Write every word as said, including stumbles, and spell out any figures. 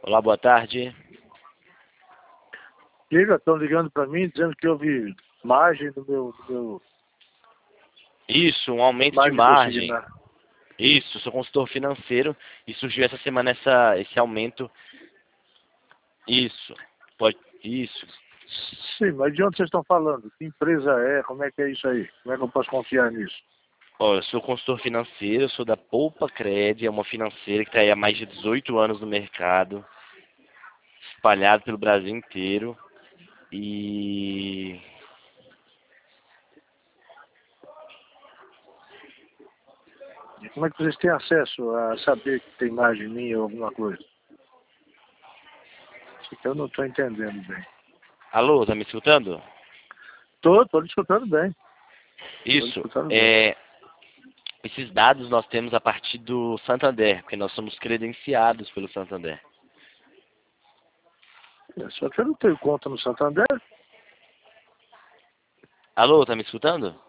Olá, boa tarde. Liga, estão ligando para mim dizendo que houve margem do meu, do meu Isso, um aumento de margem margem. consignada. Isso, sou consultor financeiro e surgiu essa semana essa, esse aumento. Isso, pode, isso. Sim, mas de onde vocês estão falando? Que empresa é? Como é que é isso aí? Como é que eu posso confiar nisso? Ó, eu sou consultor financeiro, eu sou da Poupa Cred, é uma financeira que está aí há mais de dezoito anos no mercado, espalhado pelo Brasil inteiro. E E como é que vocês têm acesso a saber que tem margem minha ou alguma coisa? Isso que eu não estou entendendo bem. alô, tá me escutando? Estou, estou escutando bem. Estou Isso, escutando bem. é, esses dados nós temos a partir do Santander, porque nós somos credenciados pelo Santander. Só que eu não tenho conta no Santander. Alô, tá me escutando?